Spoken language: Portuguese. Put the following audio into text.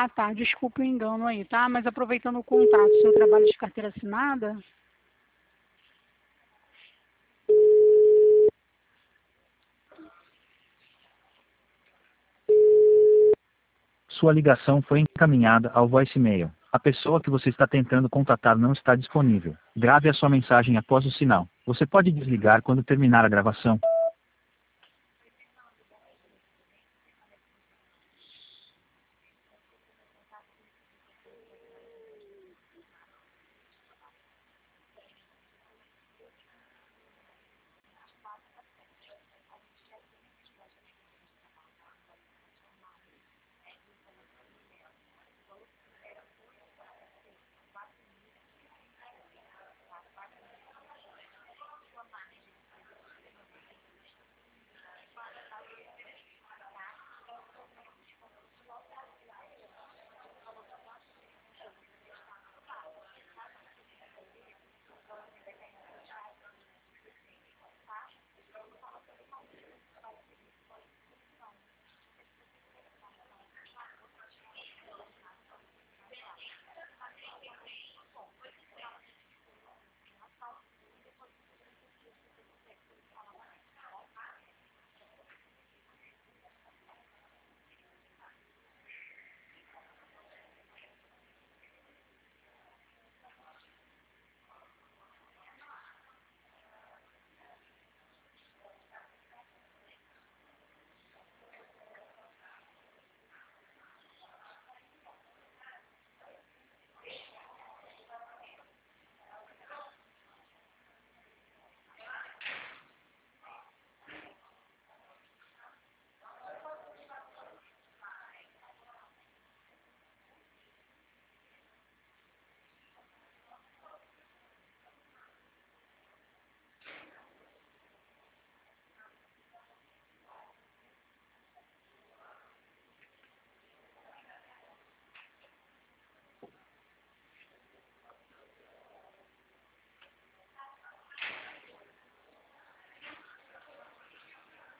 Ah, tá. Desculpe o engano aí, tá? Mas aproveitando o contato, seu trabalho de carteira assinada? Sua ligação foi encaminhada ao voicemail. A pessoa que você está tentando contatar não está disponível. Grave a sua mensagem após o sinal. Você pode desligar quando terminar a gravação.